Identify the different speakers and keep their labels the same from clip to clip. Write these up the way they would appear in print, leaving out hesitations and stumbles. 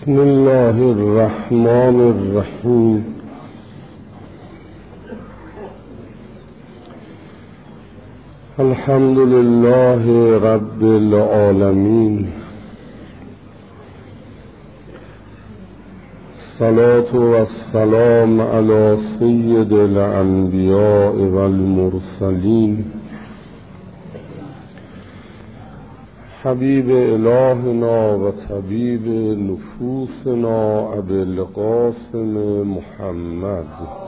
Speaker 1: بسم الله الرحمن الرحیم. الحمد لله رب العالمین. الصلاة والسلام على سید الانبیاء والمرسلین حبیب الهنا و طبیب نفوسنا ابی القاسم محمد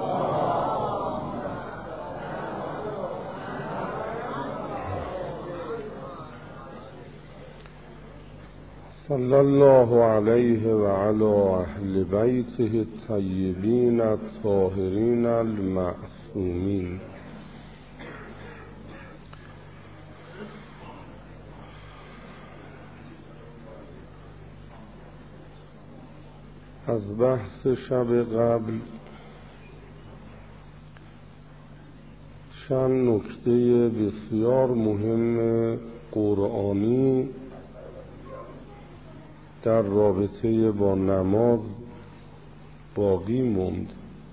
Speaker 1: صلی الله علیه و علی اهل بیته الطیبین الطاهرین المعصومین. از بحث شب قبل چند نکته بسیار مهم قرآنی در رابطه با نماز باقی موند.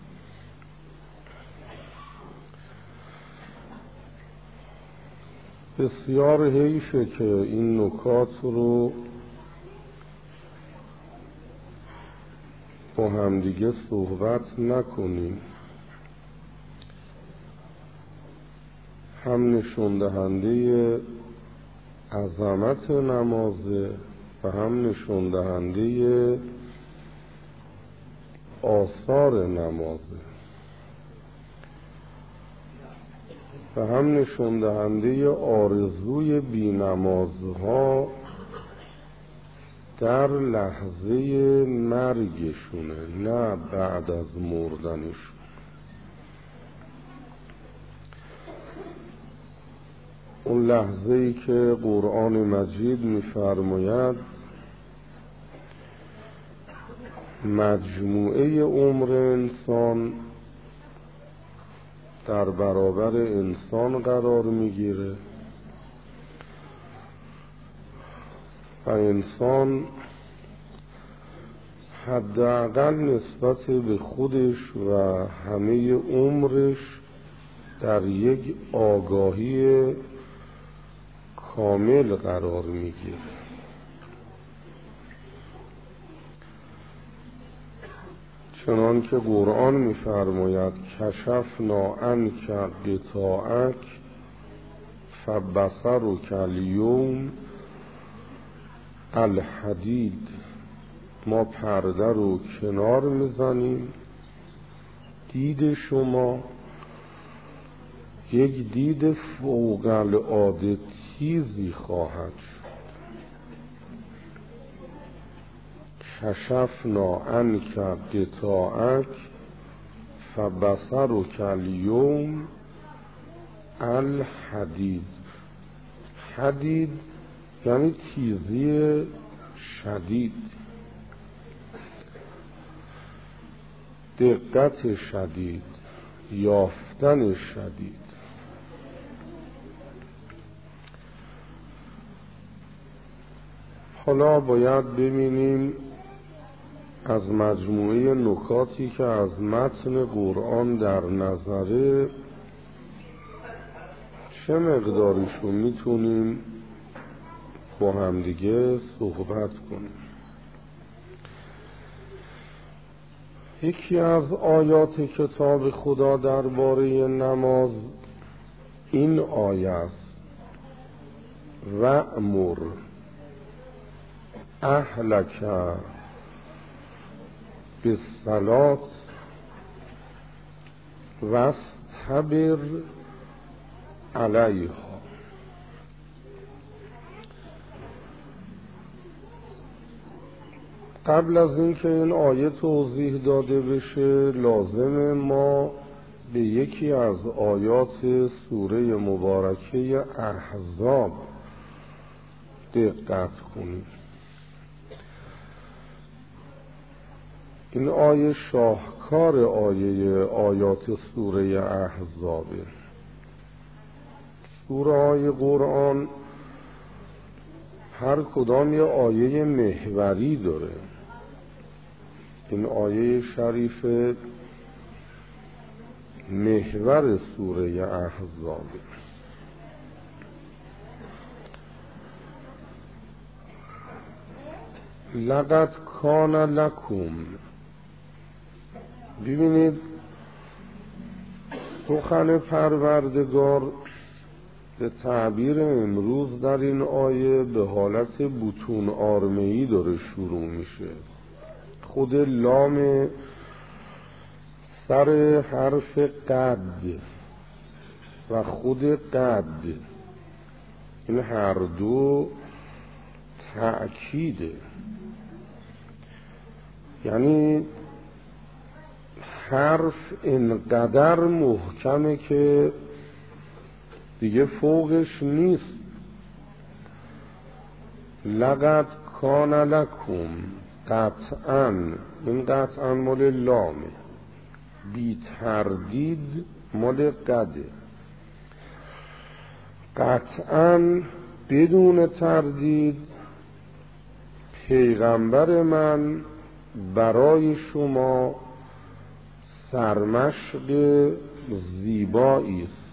Speaker 1: بسیار حیفه که این نکات رو با همدیگه صحبت نکنیم. هم نشون دهنده عظمت نمازه و هم نشون دهنده آثار نمازه و هم نشون دهنده آرزوی بی‌نمازها در لحظه مرگشونه، نه بعد از مردنشون. اون لحظه ای که قرآن مجید می‌فرماید مجموعه عمر انسان در برابر انسان قرار میگیره و انسان حداقل نسبت به خودش و همه عمرش در یک آگاهی کامل قرار میگیره. چنان که قرآن می‌فرماید کشفنا عنک غطاءک فبصرک الیوم الحدید. ما پرده رو کنار میزنیم، دید شما یک دید فوق العاده تیزی خواهد شد. کشفنا عنک غطاءک فبصرک الیوم الحدید. حدید یعنی تیزی شدید، دقت شدید، یافتن شدید. حالا باید ببینیم از مجموعه نکاتی که از متن قرآن در نظره چه مقداریشو میتونیم با همدیگه صحبت کنیم. یکی از آیات کتاب خدا درباره نماز این آیه است: وأمر اهلک بالصلاة واصطبر علیها. قبل از اینکه این آیه توضیح داده بشه لازم ما به یکی از آیات سوره مبارکه احزاب دقت کنیم. این آیه شاهکار آیات سوره احزابه. سوره های قرآن هر کدام یه آیه محوری داره این آیه شریف محور سوره احزاب. لقد کان لکم، ببینید سخن پروردگار به تعبیر امروز در این آیه به حالت بطون آرمه‌ای داره شروع میشه. خود لام سر حرف قد و خود قد، این هر دو تأکیده، یعنی حرف اینقدر محکمه که دیگه فوقش نیست. لقد کان لکم، قطعاً، این قطعاً مال لامه، بی تردید مال قده. قطعاً بدون تردید پیغمبر من برای شما سرمشق زیبایی است.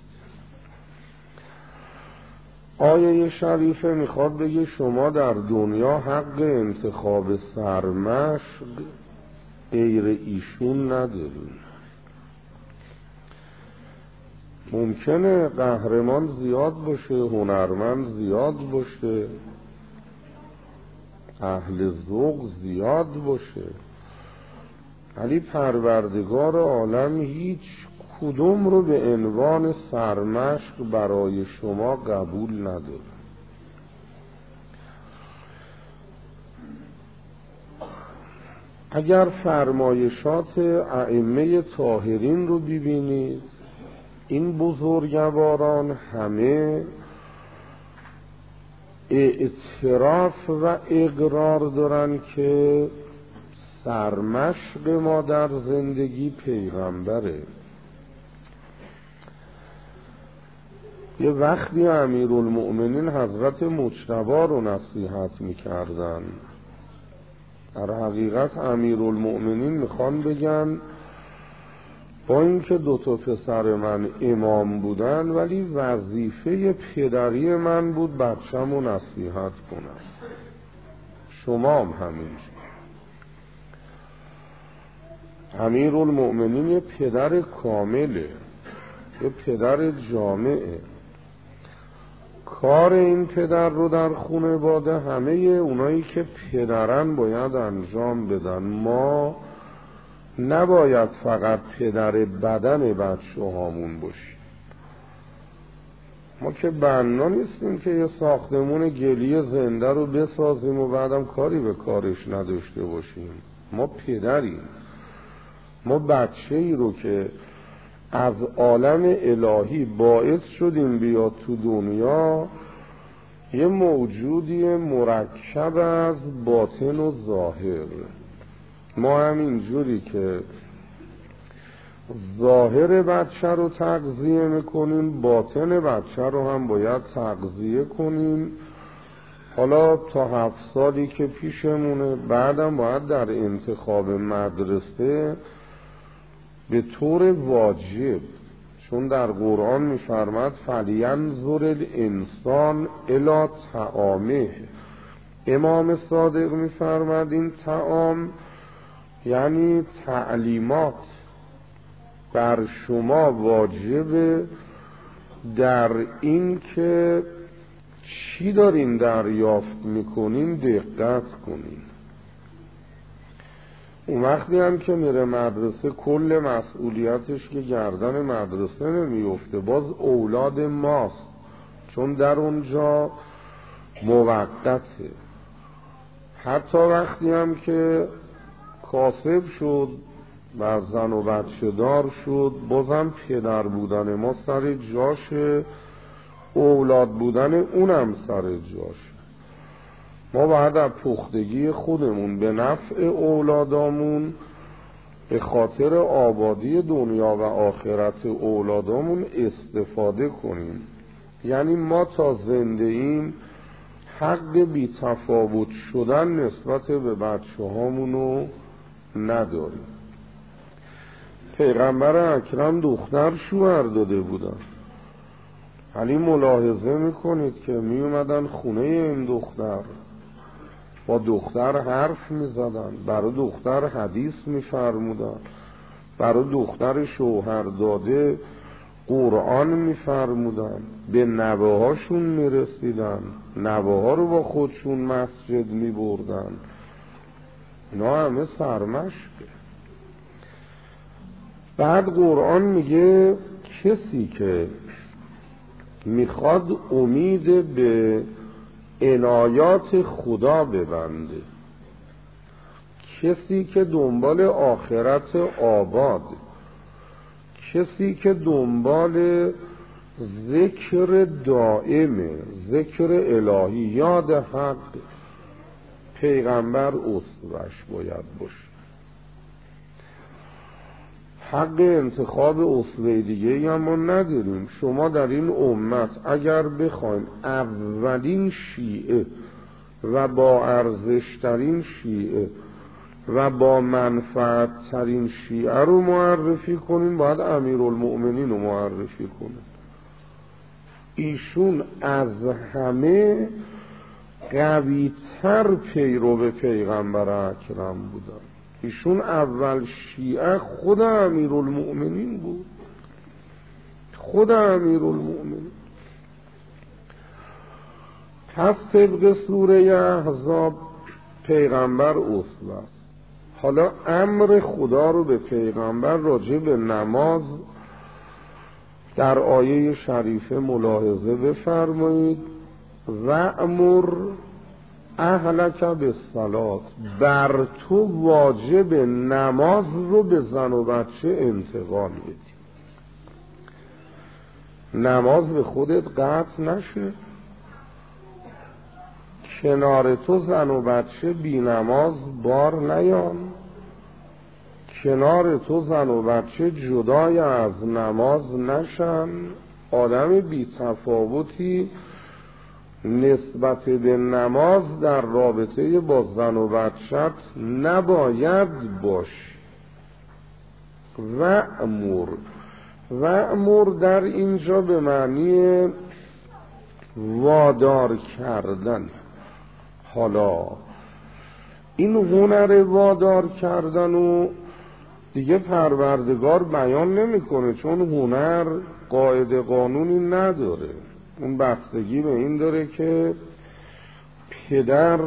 Speaker 1: آیه شریفه میخواد بگه شما در دنیا حق انتخاب سرمشق غیر ایشون ندارین. ممکنه قهرمان زیاد باشه، هنرمند زیاد باشه، اهل ذوق زیاد باشه، ولی پروردگار عالم هیچ کدوم رو به عنوان سرمشق برای شما قبول نداره. اگر فرمایشات ائمه طاهرین رو ببینید، این بزرگواران همه اعتراف و اقرار دارن که سرمشق ما در زندگی پیغمبره. یه وقتی امیرالمؤمنین حضرت مجتبی رو نصیحت میکردن، در حقیقت امیرالمؤمنین میخوان بگن با اینکه دو تا پسر من امام بودن، ولی وظیفه پدری من بود بچه‌مو نصیحت کنم، شما هم همینجور. امیرالمؤمنین یه پدر کامله، یه پدر جامعه. کار این پدر رو در خانواده همه اونایی که پدرن باید انجام بدن. ما نباید فقط پدر بدن بچه هامون باشیم. ما که بنا نیستیم که یه ساختمون گلی زنده رو بسازیم و بعدم کاری به کارش نداشته باشیم. ما پدریم. ما بچه ای رو که از عالم الهی باعث شدیم بیاد تو دنیا، یه موجودی مرکب از باطن و ظاهر. ما همین جوری که ظاهر بچه رو تغذیه میکنیم، باطن بچه رو هم باید تغذیه کنیم. حالا تا 7 سالی که پیشمونه، بعدم باید در انتخاب مدرسه به طور واجب، چون در قرآن می‌فرماد فلینظر الانسان الی طعامه. امام صادق می‌فرماد این طعام یعنی تعلیمات بر شما واجبه در این که چی دارین دریافت میکنین دقت کنین. اون وقتی هم که میره مدرسه کل مسئولیتش که گردن مدرسه نمیفته، باز اولاد ماست، چون در اونجا موقته. حتی وقتی هم که کاسب شد و زن و بچه دار شد، بازم پدر بودن ما سر جاشه، اولاد بودن اونم سر جاشه. ما باید از پختگی خودمون به نفع اولادامون، به خاطر آبادی دنیا و آخرت اولادامون استفاده کنیم. یعنی ما تا زنده ایم حق بی تفاوت شدن نسبت به بچه هامونو نداریم. پیغمبر اکرم دختر شوهر داده بودن، ولی ملاحظه میکنید که می اومدن خونه این دختر، با دختر حرف میزدن، برای دختر حدیث میفرمودن، برای دختر شوهر داده قرآن میفرمودن، به نوه‌هاشون میرسیدن، نوه‌ها رو با خودشون مسجد میبردن. اینا همه سرمشقه. بعد قرآن میگه کسی که میخواد امید به عنایات خدا ببنده، کسی که دنبال آخرت آباد، کسی که دنبال ذکر دائمه، ذکر الهی، یاد حق، پیغمبر اسوه‌اش باید باشه. حق انتخاب اسوه دیگه هم ما نداریم. شما در این امت اگر بخواین اولین شیعه و با ارزشترین شیعه و با منفعت ترین شیعه رو معرفی کنین، باید امیرالمؤمنین رو معرفی کنین. ایشون از همه قوی‌تر پیرو پیغمبر اکرم بودن. ایشون اول شیعه خود امیرالمؤمنین بود، خود امیرالمؤمنین. پس طبق سوره احزاب پیغمبر اسوه است. حالا امر خدا رو به پیغمبر راجع به نماز در آیه شریفه ملاحظه بفرمایید. وأمر اهلک بالصلاة، بر تو واجب نماز رو به زن و بچه انتقال بدی. نماز به خودت قطع نشه، کنار تو زن و بچه بی نماز بار نیان، کنار تو زن و بچه جدای از نماز نشن. آدم بی تفاوتی نسبت به نماز در رابطه با زن و بچت نباید باش. وأمر در اینجا به معنی وادار کردن. حالا این هنر وادار کردن و دیگه پروردگار بیان نمیکنه، چون هنر قاعده قانونی نداره. اون بستگی به این داره که پدر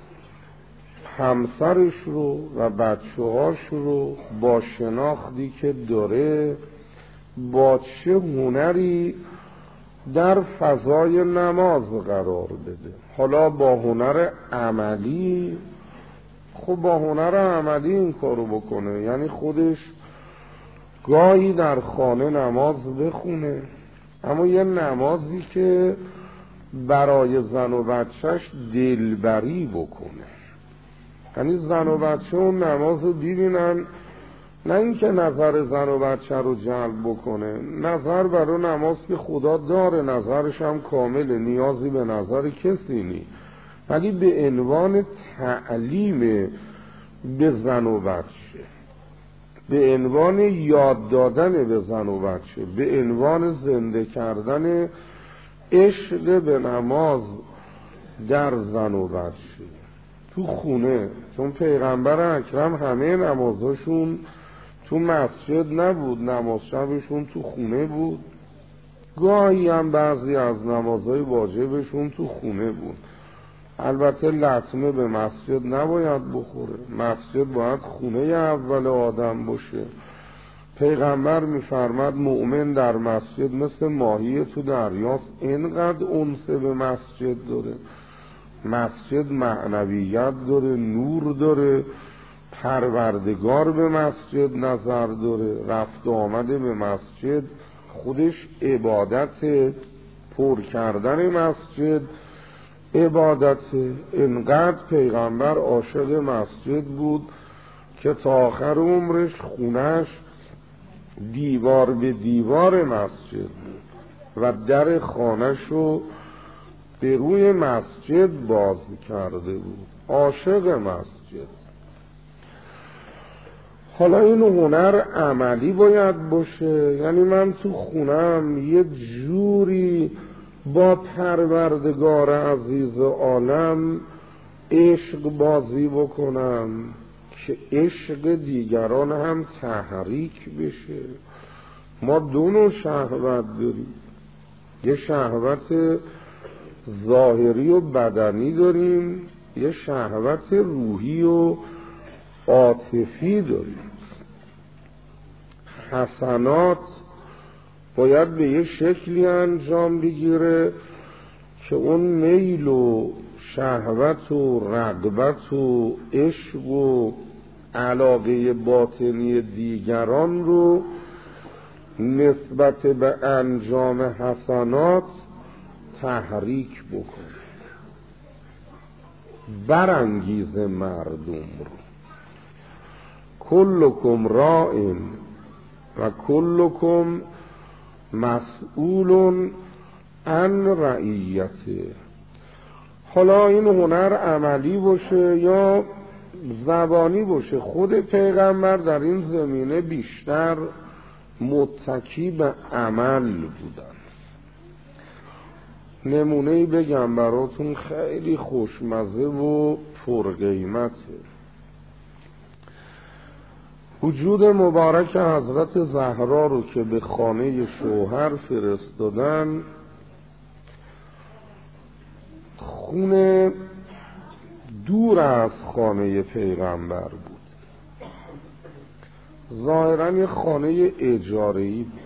Speaker 1: همسرش رو و بچه‌هاش رو با شناختی که داره با چه هنری در فضای نماز قرار بده. حالا با هنر عملی، خب با هنر عملی این کارو بکنه، یعنی خودش گاهی در خانه نماز بخونه، اما یه نمازی که برای زن و بچهش دلبری بکنه. یعنی زن و بچه اون نماز رو ببینن، نه اینکه نظر زن و بچه رو جلب بکنه، نظر برای نماز که خدا داره، نظرش هم کامله، نیازی به نظر کسی نی، ولی به عنوان تعلیم به زن و بچه، به عنوان یاد دادن به زن و بچه، به عنوان زنده کردن عشق به نماز در زن و بچه تو خونه. چون پیغمبر اکرم همه نمازاشون تو مسجد نبود، نماز شبشون تو خونه بود. گاهی هم بعضی از نمازهای واجبشون تو خونه بود. البته لطمه به مسجد نباید بخوره، مسجد باید خونه اول آدم باشه. پیغمبر میفرماد مؤمن در مسجد مثل ماهی تو دریاست، اینقدر انس به مسجد داره. مسجد معنویت داره، نور داره، پروردگار به مسجد نظر داره، رفت آمده به مسجد خودش عبادت، پر کردن مسجد عبادت. اینقدر پیغمبر عاشق مسجد بود که تا آخر عمرش خونش دیوار به دیوار مسجد بود و در خانه‌ش رو به روی مسجد باز کرده بود. عاشق مسجد. حالا این هنر عملی باید باشه، یعنی من تو خونم یه جوری با پروردگار عزیز عالم عشق بازی بکنم که عشق دیگران هم تحریک بشه. ما دو نوع شهوت داریم، یه شهوت ظاهری و بدنی داریم، یه شهوت روحی و عاطفی داریم. حسنات باید به یه شکلی انجام بگیره که اون میل و شهوت و رغبت و عشق و علاقه باطنی دیگران رو نسبت به انجام حسنات تحریک بکنه، برانگیز مردم رو. کلکم راعٍ و کلکم مسئول عن رعیته. حالا این هنر عملی باشه یا زبانی باشه، خود پیغمبر در این زمینه بیشتر متکی به عمل بودن. نمونه‌ای بگم براتون خیلی خوشمزه و پرقیمته. وجود مبارک حضرت زهرا رو که به خانه شوهر فرستادن، خونه دور از خانه پیغمبر بود، ظاهراً یه خانه اجاره‌ای بود.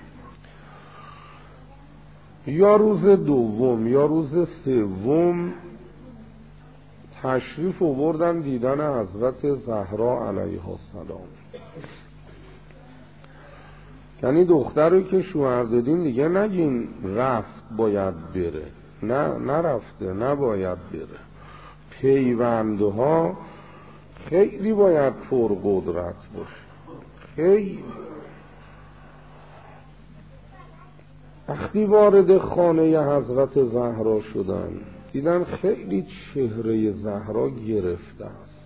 Speaker 1: یا روز دوم یا روز سوم تشریف آوردن دیدن حضرت زهرا علیها السلام. یعنی دختری که شوهر دادین دیگه نگین رفت باید بره، نه نرفته، نباید بره. پیوندها خیلی باید پرقدرت باشه، خیلی. وقتی وارد خانه حضرت زهرا شدن دیدن خیلی چهره زهرا گرفته است.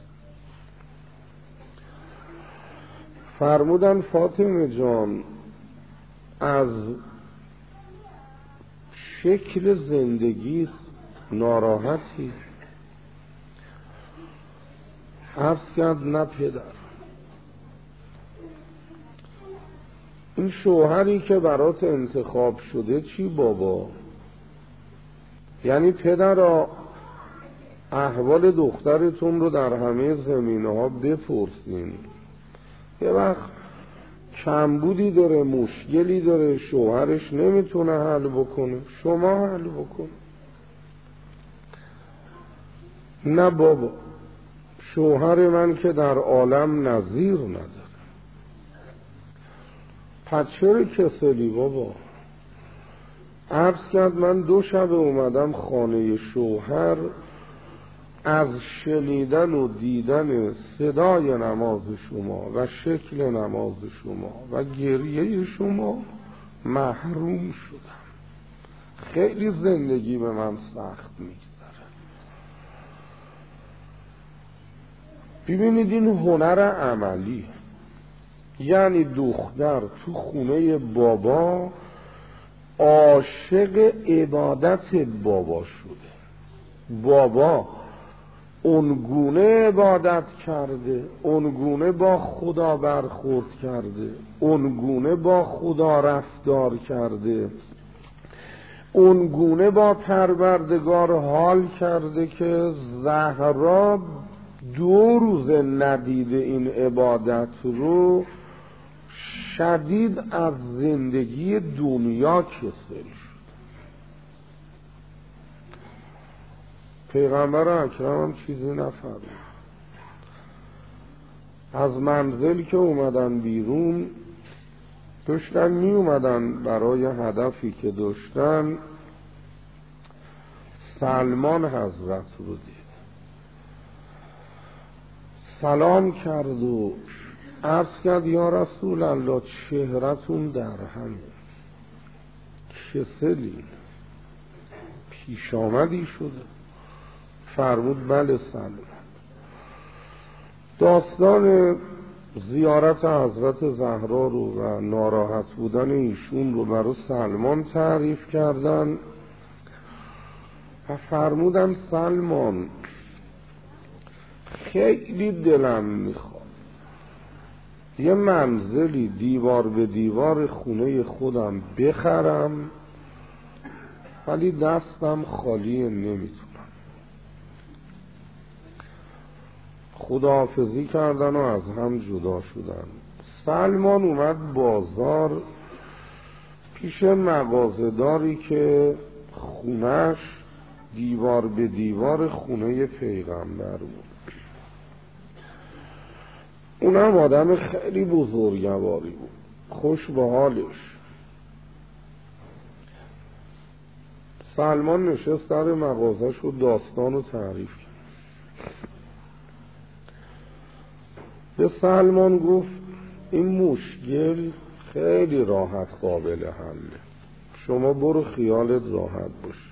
Speaker 1: فرمودن فاطمه جان از شکل زندگی ناراحتی؟ عرض کرد نه پدر، این شوهری که برات انتخاب شده چی بابا؟ یعنی پدر احوال دخترتون رو در همه زمینه ها بپرسین. یه وقت کمبودی داره، مشکلی داره، شوهرش نمیتونه حل بکنه، شما حل بکن. نه بابا، شوهر من که در عالم نظیر نداره. پس چرا کسلی بابا؟ عرض کرد من 2 شب اومدم خانه شوهر، از شنیدن و دیدن صدای نماز شما و شکل نماز شما و گریه شما محروم شدم. خیلی زندگی به من سخت میگذره. ببینید این هنر عملی، یعنی دختر تو خونه بابا عاشق عبادت بابا شده. بابا اونگونه عبادت کرده، اونگونه با خدا برخورد کرده، اونگونه با خدا رفتار کرده، اونگونه با پروردگار حال کرده که زهرا 2 روز ندیده این عبادت رو شدید از زندگی دنیا کسل شد. پیغمبر اکرم هم چیزی نفرمود. از منزل که اومدن بیرون، داشتن می اومدن برای هدفی که داشتن، سلمان حضرت رو دید، سلام کرد و عرض کرد یا رسول الله چهرتون در همه کسلی، پیش آمدی شده؟ فرمود بله سلمان. داستان زیارت حضرت زهرا رو و ناراحت بودن ایشون رو برای سلمان تعریف کردن و فرمودن سلمان خیلی دلم میخواد یه منزلی دیوار به دیوار خونه خودم بخرم، ولی دستم خالیه، نمیتونم. خداحافظی کردن و از هم جدا شدن. سلمان اومد بازار پیش مغازه‌داری که خونش دیوار به دیوار خونه پیغمبر بود. اونم آدم خیلی بزرگواری بود، خوش به حالش. سلمان نشست در مغازش و داستان رو تعریف کرد. به سلمان گفت این مشکل خیلی راحت قابل حله، شما برو خیالت راحت باش.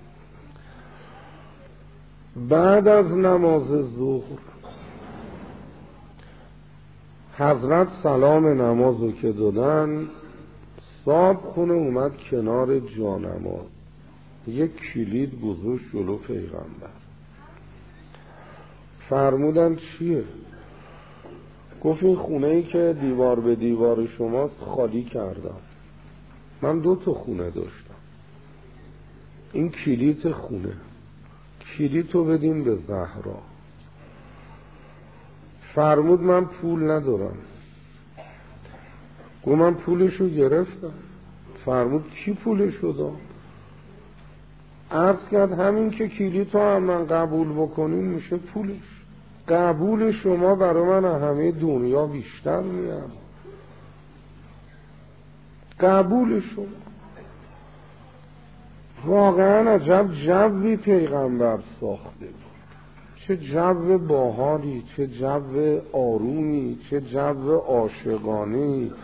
Speaker 1: بعد از نماز ظهر حضرت سلام نمازو که دادن، صاحب خونه اومد کنار جانماز، یک کلید گذاشت جلو پیغمبر. فرمودن چیه؟ گفت این خونه ای که دیوار به دیوار شماست خالی کردم. من 2 خونه داشتم، این کلید خونه، کلیدو بدین به زهرا. فرمود من پول ندارم. گفت من پولشو گرفتم. فرمود کی پولشو داد؟ عرض کرد همین که کلیدو هم من قبول بکنیم میشه پولش. قبول شما برای من همه دنیا بیشتر میاد. قبول شما. واقعا عجب جوی پیغمبر ساخته بود، چه جو باحالی، چه جو آرومی، چه جو عاشقانه‌ای.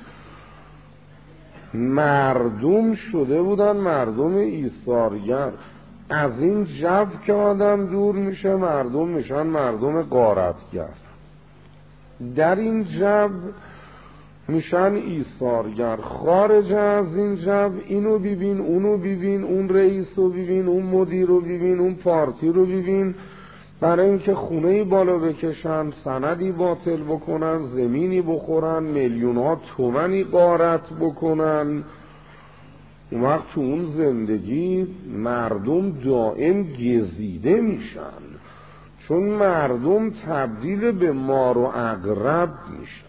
Speaker 1: مردم شده بودن مردم ایثارگر. از این جو که آدم دور میشه مردم میشن مردم غارتگر. در این جو میشن ایثارگر. خارج از این جو اینو ببین، اونو ببین، اون رئیس رو ببین، اون مدیر رو ببین، اون پارتی رو ببین، برای اینکه خونه بالا بکشن، سندی باطل بکنن، زمینی بخورن، میلیون‌ها تومانی غارت بکنن. اون وقت تو اون زندگی مردم دائم گزیده میشن، چون مردم تبدیل به مار و عقرب میشن.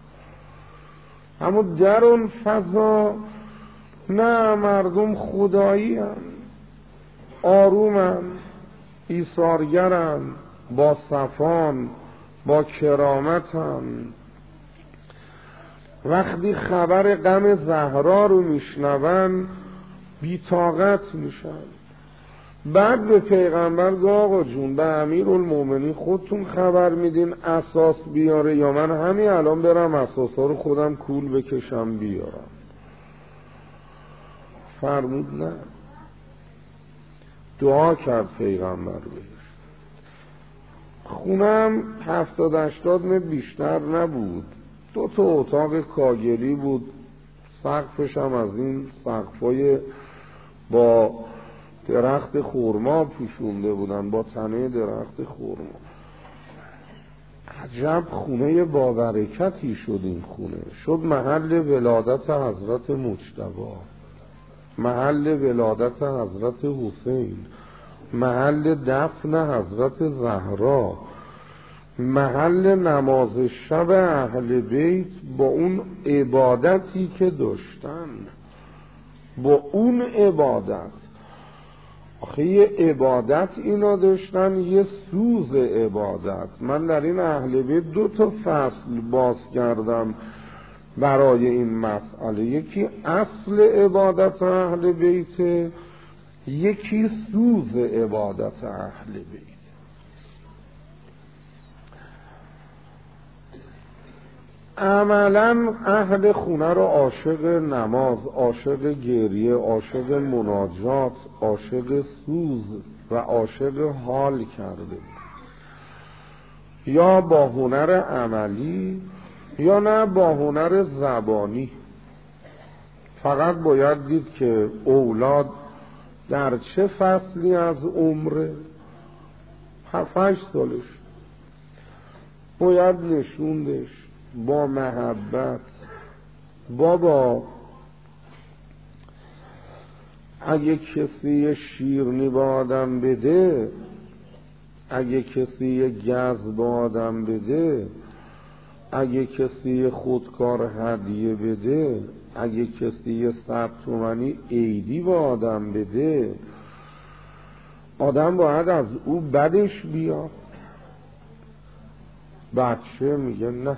Speaker 1: اما در اون فضا نه، مردم خدایی هم، آروم هم، ایثارگرن، با صفان، با کرامت هم. وقتی خبر غم زهرا رو میشنون بی‌طاقت میشن. بعد به پیغمبر گفت آقا جون به امیرالمومنین خودتون خبر میدین اساس بیاره یا من همین الان برم اساسا رو خودم کول بکشم بیارم؟ فرمود نه. دعا کرد پیغمبر بهش. خونم 70-80 متر بیشتر نبود، 2 اتاق کاگلی بود، سقفش هم از این سقفای با درخت خرما پوشونده بودن، با تنه درخت خرما. عجب خونه با برکتی شد این خونه. شد محل ولادت حضرت مجتبی، محل ولادت حضرت حسین، محل دفن حضرت زهرا، محل نماز شب اهل بیت با اون عبادتی که داشتن، با اون عبادت. آخه یه عبادت اینا داشتن، یه سوز عبادت. من در این اهل بیت 2 فصل باز کردم برای این مسئله. یکی اصل عبادت اهل بیت، یکی سوز عبادت اهل بیت. عملا اهل خونه رو عاشق نماز، عاشق گریه، عاشق مناجات، عاشق سوز و عاشق حال کرده، یا با هنر عملی یا نه با هنر زبانی. فقط باید دید که اولاد در چه فصلی از عمره، 7-8 سالش، باید نشوندش با محبت. بابا اگه کسی شیرنی با آدم بده، اگه کسی گز با آدم بده، اگه کسی خودکار هدیه بده، اگه کسی 100 تومانی عیدی با آدم بده، آدم باید از او بدش بیاد؟ بچه میگه نه،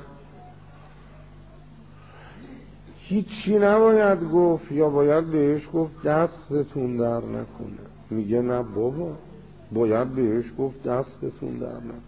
Speaker 1: هیچی نباید گفت، یا باید بهش گفت دستتون در نکنه. میگه نه بابا، باید بهش گفت دستتون در نکنه.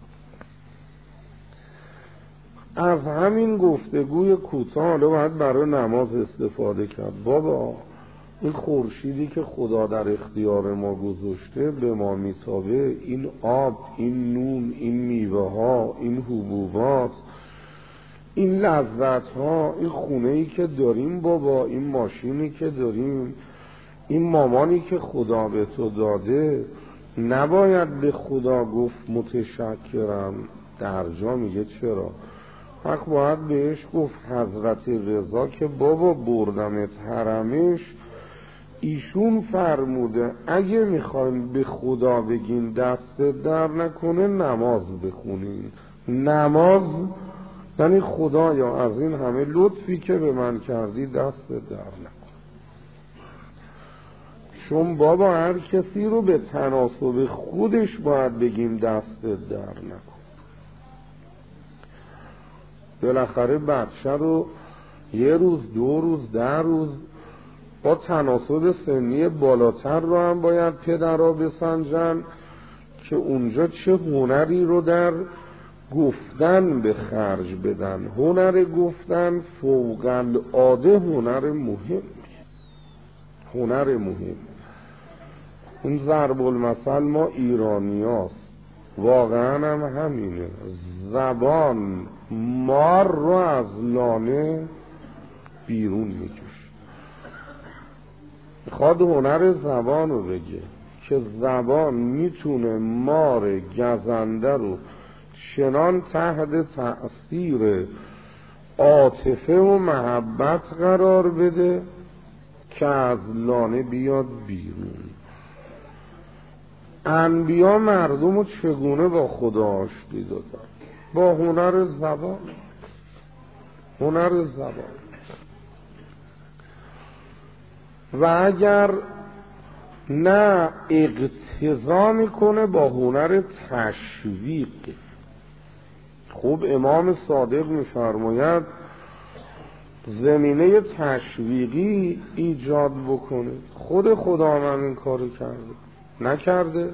Speaker 1: از همین گفتگوی کوتاه حالا باید برای نماز استفاده کرد. بابا این خورشیدی که خدا در اختیار ما گذاشته به ما میتابه، این آب، این نون، این میوه ها، این حبوبات، این لذت ها، این خونه ای که داریم بابا، این ماشینی که داریم، این مامانی که خدا به تو داده، نباید به خدا گفت متشکرم؟ در جا میگه چرا؟ حق باید بهش گفت حضرت رضا که بابا بردمت حرمش، ایشون فرموده اگه میخوایم به خدا بگین دست در نکنه نماز بخونین. نماز یعنی خدایا از این همه لطفی که به من کردی دست در نکن. چون بابا هر کسی رو به تناسب خودش باید بگیم دست در نکن. بالاخره بچه رو 1 روز 2 روز 10 روز با تناسب سنی بالاتر رو هم باید پدرها بسنجن که اونجا چه هنری رو در گفتن به خرج بدن. هنر گفتن فوق العاده هنر مهم، هنر مهم. اون ضرب المثل ما ایرانیاست، واقعا هم همینه. زبان مار رو از لانه بیرون میکشه. میخواد هنر زبان رو بگه که زبان میتونه مار گزنده رو چنان تحت تأثیر عاطفه و محبت قرار بده که از لانه بیاد بیرون. انبیا مردم رو چگونه با خدا آشتی دادن؟ با هنر زبان. هنر زبان. و اگر نه اقتضا میکنه با هنر تشویق. خوب امام صادق میفرماید زمینه تشویقی ایجاد بکنه. خود خدا من این کارو کرده نکرده؟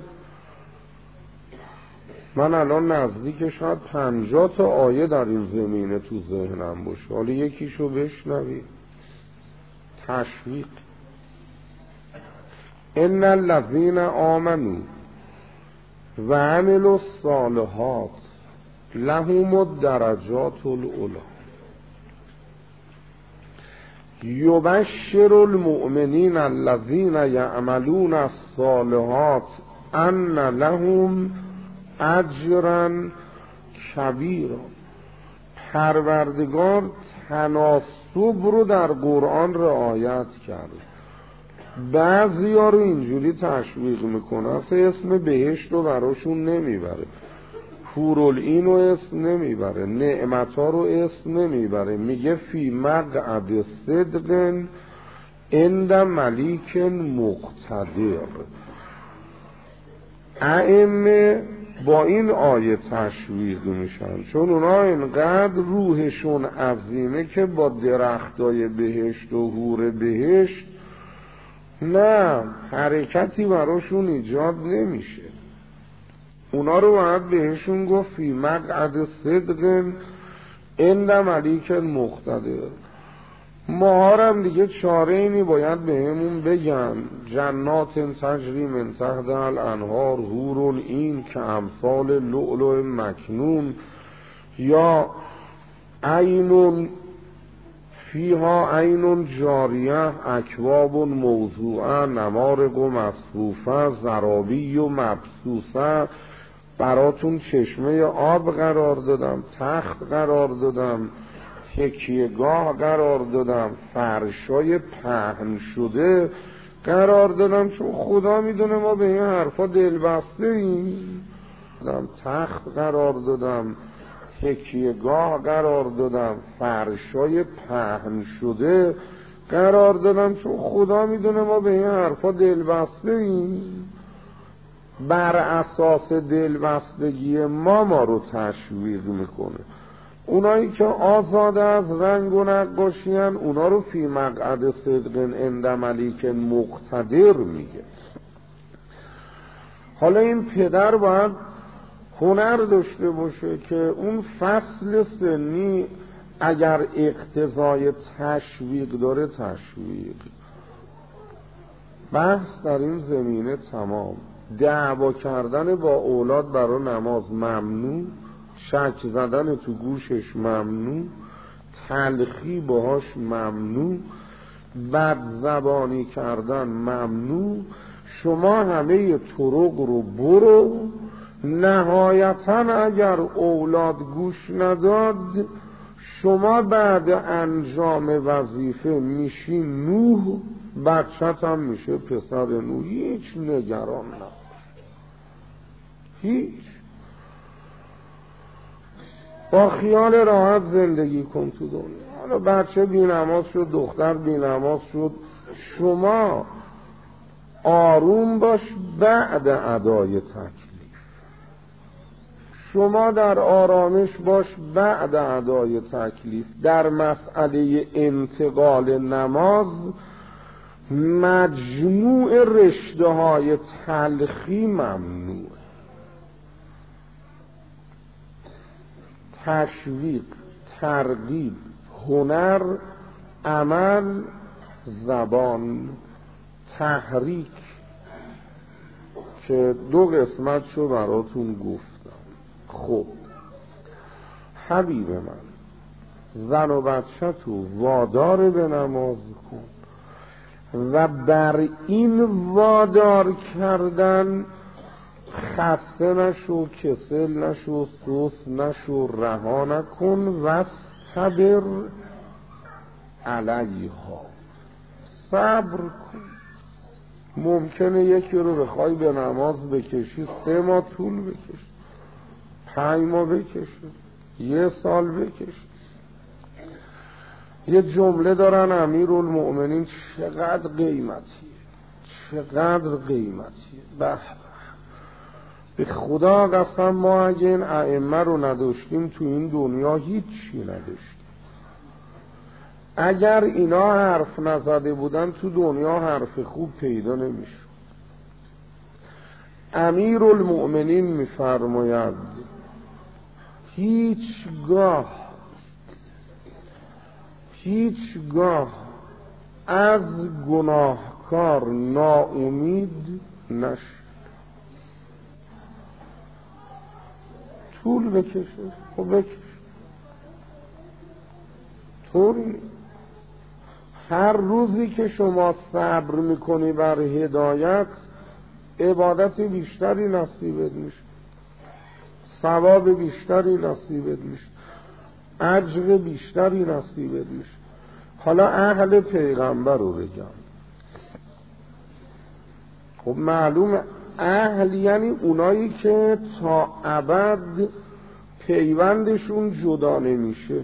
Speaker 1: من الان نزدیک شاید 50 تا آیه در این زمینه تو ذهنم باشه، حالا یکیشو بشنوید. تشویق. ان الذین آمنوا و عملوا الصالحات لهم الدرجات العلی یبشر المؤمنین الذین یعملون الصالحات ان لهم اجرا کبیرا. پروردگار تناسب رو در قرآن رعایت کرده. بعضی ها رو اینجوری تشویق میکنه اصلا اسم بهشت رو براشون نمیبره، حورالعین رو اسم نمیبره، نعمت ها رو اسم نمیبره، میگه فی مقعد صدق عند ملیک مقتدر. ائمه با این آیه تشویق میشن چون اونا اینقدر روحشون عظیمه که با درختای بهشت و حور بهشت نه حرکتی براشون ایجاد نمیشه. اونا رو باید بهشون گفت فی مقعد صدق عند ملیک مقتدر. ما هم دیگه چاره اینی باید بهمون بگن جنات تجری من تحتها الانهار حورالعین که امثال لؤلؤ مکنون، یا عین فیها عین جاریه اکواب موضوعه نمارق و مصفوفه زرابی و مبسوسه. براتون چشمه آب قرار دادم، تخت قرار دادم، تکیهگاه قرار دادم، فرشای پهن شده قرار دادم، چون خدا میدونه ما به این حرفا دلبسته ایم. تخت قرار دادم، تکیهگاه قرار دادم، فرشای پهن شده قرار دادم، چون خدا میدونه ما به این حرفا دلبسته ایم. بر اساس دلبستگی ما رو تشویق میکنه. اونایی که آزاده از رنگ و نقاشیان اونا رو فی مقعد صدق عند ملیک مقتدر میگه. حالا این پدر باید هنر داشته باشه که اون فصل سنی اگر اقتضای تشویق داره تشویق. بحث در این زمینه تمام. دعوا کردن با اولاد برای نماز ممنوع، شک زدن تو گوشش ممنوع، تلخی باهاش ممنوع، بد زبانی کردن ممنوع. شما همه طرق رو برو، نهایتا اگر اولاد گوش نداد شما بعد انجام وظیفه میشی نوح، بچت هم میشه پسر نوح. هیچ نگران نباش، هیچ. با خیال راحت زندگی کن تو دنیا. حالا بچه بی نماز شد، دختر بی نماز شد، شما آروم باش بعد ادای تکلیف. شما در آرامش باش بعد ادای تکلیف. در مسئله انتقال نماز مجموع رشته های تلخی ممنوع. تشویق، ترغیب، هنر، عمل، زبان، تحریک که 2 قسمت شو براتون گفتم. خب حبیب من، زن و بچه تو وادار به نماز کن و بر این وادار کردن خسته نشو، کسل نشو، سوس نشو، رها نکن و صبر علیها، صبر کن. ممکنه یکی رو بخوای به نماز بکشی 3 ماه طول بکشه، 5 ماه بکشه، 1 سال بکشه. یه جمله دارن امیرالمؤمنین چقدر قیمتیه، چقدر قیمتیه. به خدا قسم ما اگه این ائمه رو نداشتیم تو این دنیا هیچی نداشتیم. اگر اینا حرف نزده بودن تو دنیا حرف خوب پیدا نمیشد. امیرالمؤمنین میفرماید هیچگاه از گناهکار ناامید نشد. طول بکشه، خب بکشه، طوری. هر روزی که شما صبر میکنی بر هدایت عبادت بیشتری نصیبت میشه، ثواب بیشتری نصیبت میشه، اجر بیشتری نصیبت میشه. حالا اهل پیغمبر رو بگم. خب معلومه اهل یعنی اونایی که تا ابد پیوندشون جدا نمیشه،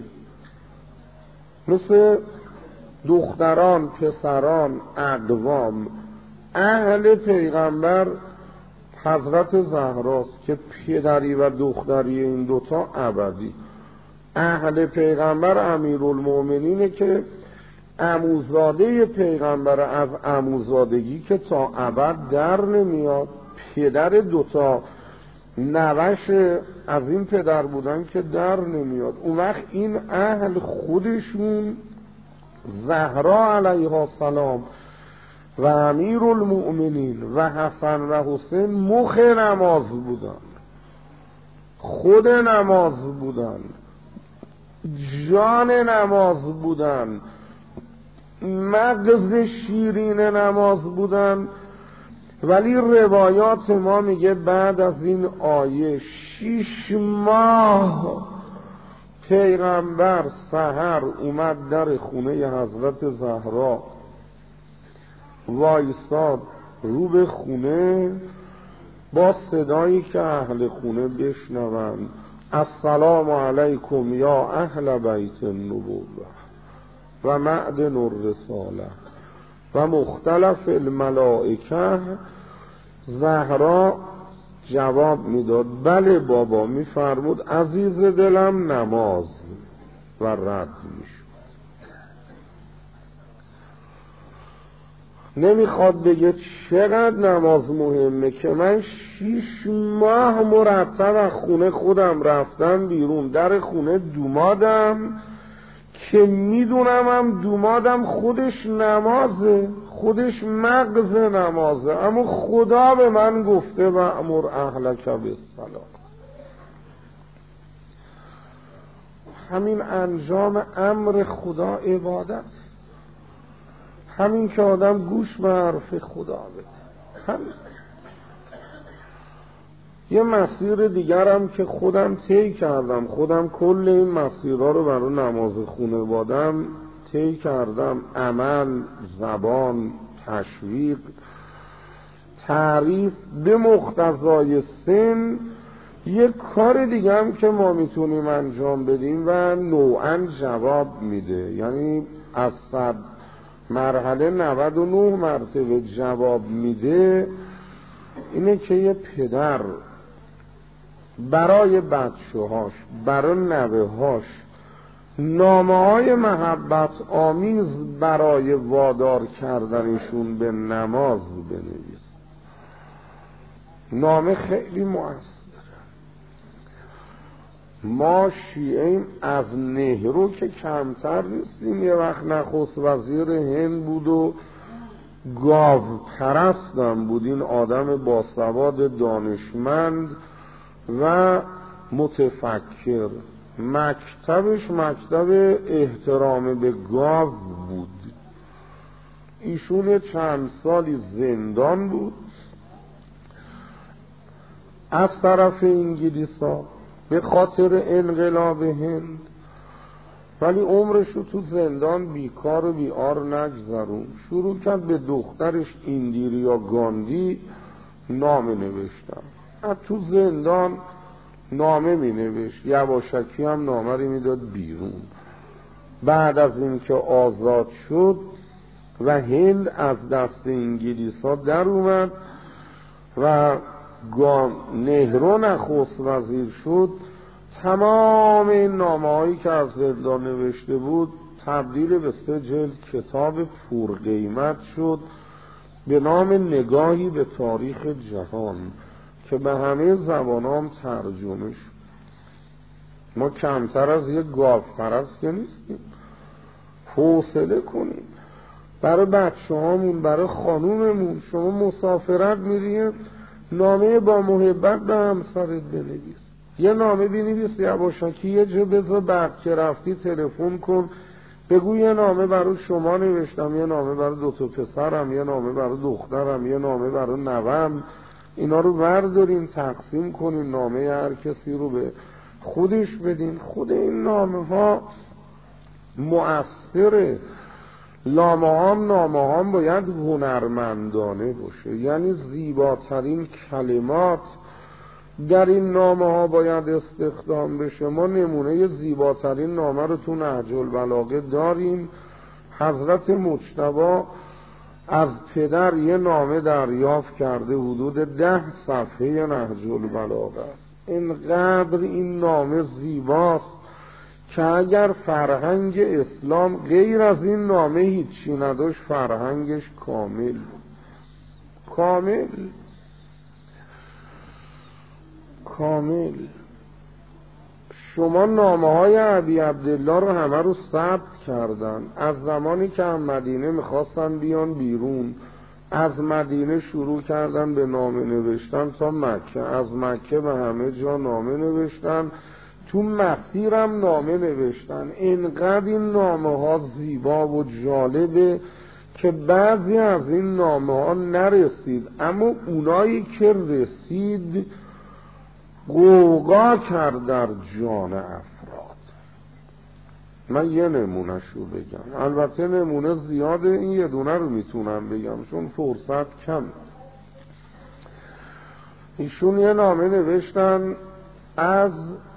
Speaker 1: مثل دختران، پسران، اقوام. اهل پیغمبر حضرت زهراست که پدری و دختری این دوتا ابدی. اهل پیغمبر امیرالمؤمنینه که عموزاده پیغمبر از عموزادگی که تا ابد در نمیاد، پدر دوتا نوش از این پدر بودن که در نمیاد. اون وقت این اهل خودشون زهرا علیها السلام و امیرالمؤمنین و حسن و حسین مخ نماز بودن، خود نماز بودن، جان نماز بودن، مغز شیرین نماز بودن. ولی روایات ما میگه بعد از این آیه 6 ماه پیغمبر سحر اومد در خونه حضرت زهرا وایساد رو به خونه با صدایی که اهل خونه بشنوند: السلام علیکم یا اهل بیت النبوة و معدن الرساله و مختلف الملائکه. زهرا جواب میداد: بله بابا. میفرمود: عزیز دلم نماز، و رد میشد. نمیخواد بگه چقدر نماز مهمه که من 6 ماه مرتب از خونه خودم رفتم بیرون، در خونه دومادم که میدونم هم دومادم خودش نمازه، خودش مغز نمازه، اما خدا به من گفته و امر اهلک بالصلاة. همین انجام امر خدا عبادت، همین که آدم گوش به حرف خدا بده. همین. یه مسیر دیگرم که خودم طی کردم، خودم کل این مسیرها رو برای نماز خانواده‌ام طی کردم: عمل، زبان، تشویق، تعریف به مقتضای سن. یه کار دیگه هم که ما میتونیم انجام بدیم و نوعاً جواب میده، یعنی از 100 مرحله 99 مرتبه جواب میده، اینه که یه پدر برای بچه‌هاش، برای نوه‌هاش نامه‌های محبت آمیز برای وادار کردنشون به نماز بنویس. نامه خیلی مؤثره. ما شیعیم از نهرو که کمتر نیستیم. یه وقت نخست وزیر هند بود و گاو پرستم بود. این آدم باسواد دانشمند و متفکر، مکتبش مکتب احترام به گاو بود. ایشون چند سالی زندان بود از طرف انگلیسا به خاطر انقلاب هند، ولی عمرشو تو زندان بیکار و بیار نگذرون. شروع کرد به دخترش ایندیرا گاندی نامه نوشتن. از تو زندان نامه می نوشت، یواشکی هم نامه رو می داد بیرون. بعد از اینکه آزاد شد و هند از دست انگلیسا در اومد و نهرو نخست وزیر شد، تمام این نامه‌هایی که از زندان نوشته بود تبدیل به 3 جلد کتاب پرقیمت شد به نام نگاهی به تاریخ جهان که به همه زبان‌ها هم ترجمه شد. ما کمتر از یک گاو پرست که نیستیم. حوصله کنیم برای بچه‌هامون، برای خانوممون. شما مسافرت میرید، نامه با محبت به همسرت بنویس. یه نامه بنویس یواشکی یه جا بذار، بعد که رفتی تلفن کن بگو یه نامه برای شما نوشتم، یه نامه برای 2 تا پسرم، یه نامه برای دخترم، یه نامه برای نوام. اینا رو بردارین تقسیم کنین، نامه هر کسی رو به خودش بدین. خود این نامه ها مؤثره. نامه هم باید هنرمندانه باشه، یعنی زیباترین کلمات در این نامه ها باید استخدام بشه. ما نمونه زیباترین نامه رو تو نهج البلاغه داریم. حضرت مجتبی از پدر یه نامه دریافت کرده، حدود 10 صفحه نهج البلاغه است. اینقدر این نامه زیباست که اگر فرهنگ اسلام غیر از این نامه هیچی نداشت، فرهنگش کامل. شما نامه های ابی عبدالله رو همه رو ثبت کردن. از زمانی که از مدینه میخواستن بیان بیرون، از مدینه شروع کردن به نامه نوشتن تا مکه، از مکه به همه جا نامه نوشتن تو مسیرم نامه نوشتن. اینقدر این نامه ها زیبا و جالبه که بعضی از این نامه ها نرسید، اما اونایی که رسید غوغا کرد در جان افراد. من یه نمونه شو بگم، البته نمونه زیاده، این یه دونه رو میتونم بگم چون فرصت کم. ایشون یه نامه نوشتن از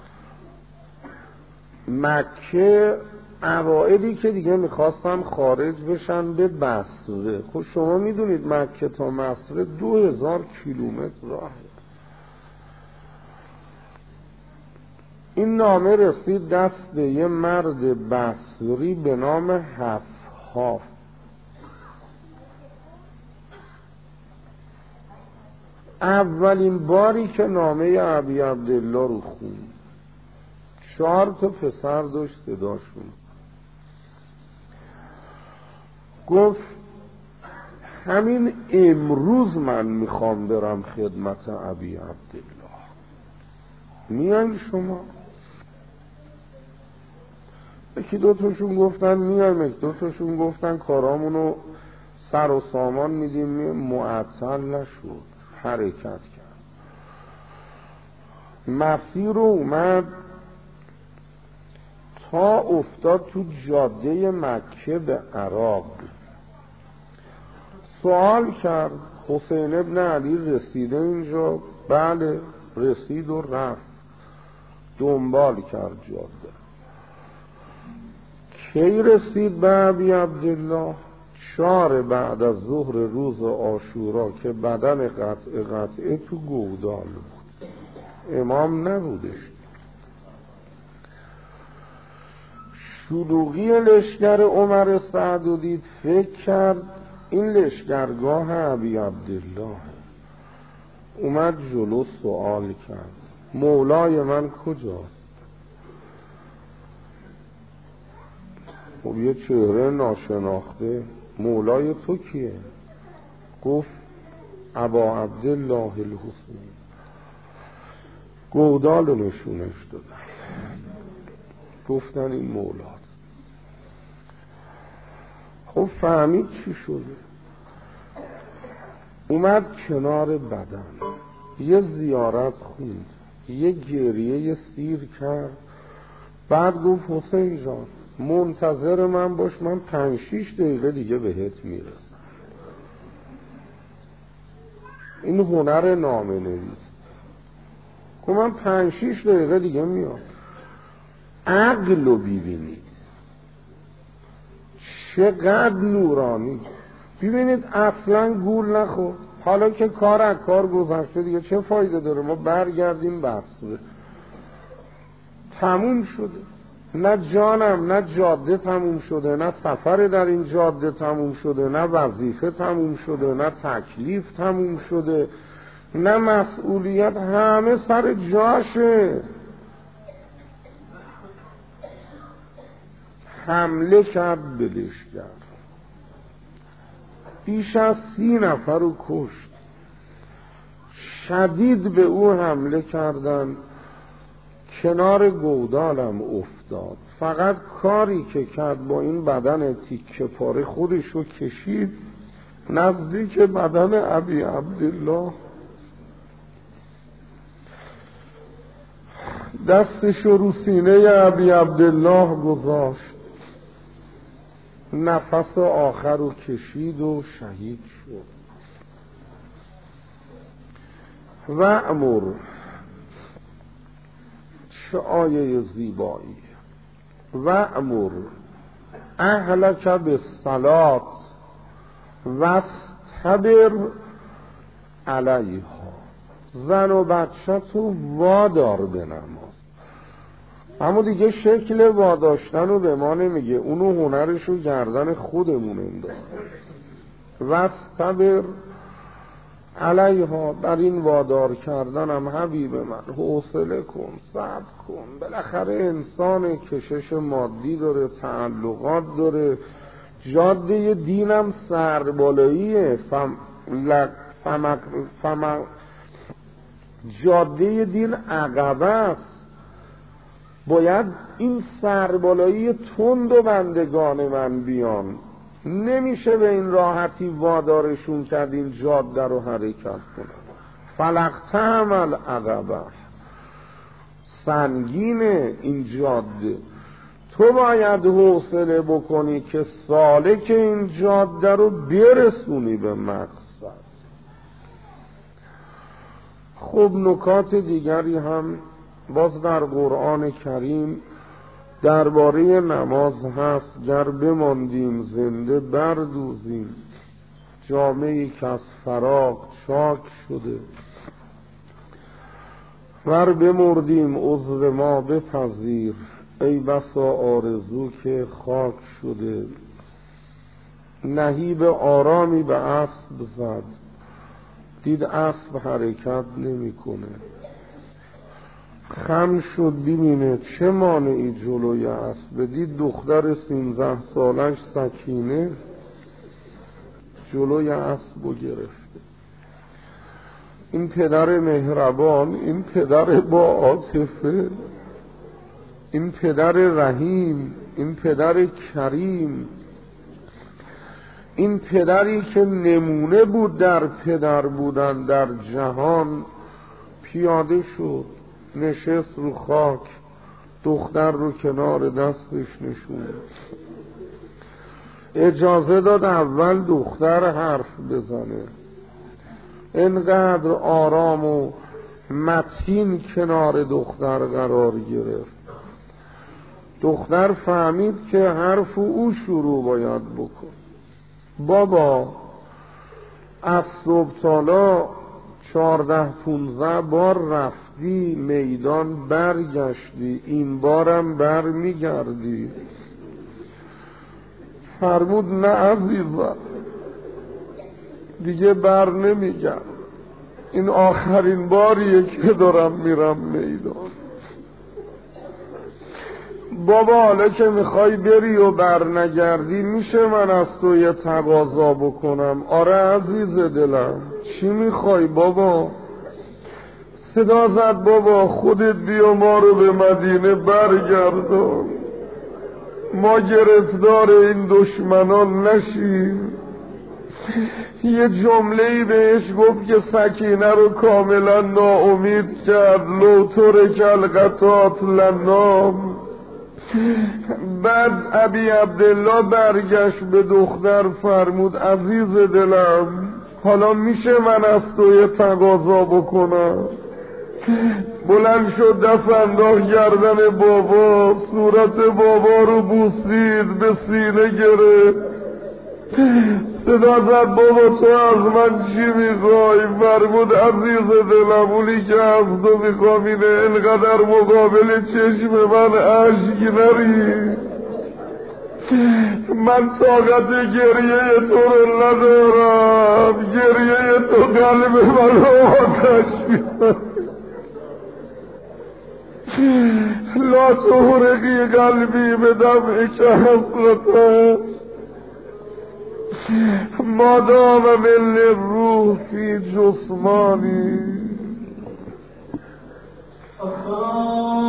Speaker 1: مکه، اوائلی که دیگه میخواستن خارج بشن به بصره. خب شما میدونید مکه تا بصره 2000 کیلومتر راهه. این نامه رسید دست یه مرد بصری به نام حفحاف. اولین باری که نامه ابی عبدالله رو خوند، 4 تا پسر داشت صداشون، گفت همین امروز من میخوام برم خدمت ابی عبدالله، میان شما؟ یکی 2 تاشون گفتن میایم، 1 2 تاشون گفتن کارامونو سر و سامان میدیم. معطل نشد، حرکت کرد، مسیر رو اومد تا افتاد تو جاده مکه به عراق. سوال کرد حسین ابن علی رسیده اینجا؟ بله رسید و رفت. دنبال کرد جاده. کی رسید به ابی عبدالله؟ 4 بعد از ظهر روز عاشورا که بدن قطعه تو گودال بود، امام نبودش. شلوغی لشکر عمر سعد رو دید، فکر کرد این لشکرگاه ابی عبدالله. اومد جلو سوال کرد مولای من کجاست؟ خب یه چهره ناشناخته، مولای تو کیه؟ گفت ابا عبدالله الحسین. گودال رو نشونش دادن، گفتن این مولاست. خب فهمید چی شده، اومد کنار بدن، یه زیارت خوند، یه گریه سیر کرد. بعد گفت حسین جان منتظر من باش، من 5-6 دقیقه دیگه بهت میرسم. این هنر نامه نویس. گفت من 5-6 دقیقه دیگه میام. عقل رو ببینید چقدر نورانی. ببینید اصلا گول نخورد. حالا که کار از کار گذشته دیگه چه فایده داره ما برگردیم بصره؟ تموم شده. نه جانم، نه جاده تموم شده، نه سفر در این جاده تموم شده، نه وظیفه تموم شده، نه تکلیف تموم شده، نه مسئولیت، همه سر جاشه. حمله کرد به لشکر، بیش از 30 نفر رو کشت. شدید به او حمله کردن، کنار گودالم افتاد. فقط کاری که کرد با این بدن تیکه پاره خودش رو کشید نزدیک بدن ابی عبدالله، دستش رو سینه ابی عبدالله گذاشت، نفس آخر رو کشید و شهید شد. و امر، چه آیه زیبایی. و امر اهلک بالصلاة واصطبر علیها. زن و بچه تو وادار به نماز. اما دیگه شکل واداشتن رو به ما نمیگه، اونو هنرش رو گردن خودمون انداخت. واصطبر علیها، در این وادار کردنم حبیب من حوصله کن، صبر کن. بالاخره انسان کشش مادی داره، تعلقات داره، جاده دینم سربالاییه، جاده دین عقبه است. باید این سربالایی تند و بندگان من بیان، نمیشه به این راحتی وادارشون کرد این جاده رو حرکت کنن. فلقتهم العقبه، سنگینه این جاده، تو باید حوصله بکنی که سالک این جاده رو برسونی به مقصد. خب نکات دیگری هم باز در قرآن کریم درباره نماز هست. گر بماندیم زنده بردوزیم، جامعی که از فراق چاک شده، ور بمردیم عضو ما بپذیر، ای بسا آرزو که خاک شده. نهیب آرامی به اسب زد، دید اسب حرکت نمی کنه، خم شد ببینه چه مانعی جلوی اسب، دید دختر 13 سالش سکینه جلوی اسب گرفته. این پدر مهربان، این پدر با عاطفه، این پدر رحیم، این پدر کریم، این پدری که نمونه بود در پدر بودن در جهان، پیاده شد، نشست رو خاک، دختر رو کنار دستش نشوند، اجازه داد اول دختر حرف بزنه، اینقدر آرام و متین کنار دختر قرار گرفت. دختر فهمید که حرف او شروع باید بکن. بابا از صبح تالا 14-15 بار رفتی میدان برگشتی، این بارم بر میگردی؟ فرمود نه عزیزم، دیگه بر نمیگرد، این آخرین باریه که دارم میرم میدان. بابا حالا که میخوای بری و بر نگردی، میشه من از تو یه تقاضا بکنم؟ آره عزیز دلم، چی میخوای بابا؟ صدا زد بابا خودت بیا ما رو به مدینه برگردان، ما گرفتار این دشمنان نشیم. یه جمله‌ای بهش گفت که سکینه رو کاملا ناامید کرد، لو ترک القطات لنام. بعد ابی عبدالله برگشت به دختر فرمود عزیز دلم، حالا میشه من از تو یه تقاضا بکنم؟ بلند شد دست انداخت گردن بابا، صورت بابا رو بوسید، به سینه گرفت، صدا زد بابا تو از من چی میخوای؟ فرمود عزیز دلم اونی که از تو میخوام اینه اینقدر مقابل چشم من اشک نری، من طاقت گریه تو رو ندارم، گریه تو قلب من آتش میزنه. لا تحرقی قلبی به دمعک حسرته، مادام من الروح فی جسمانی.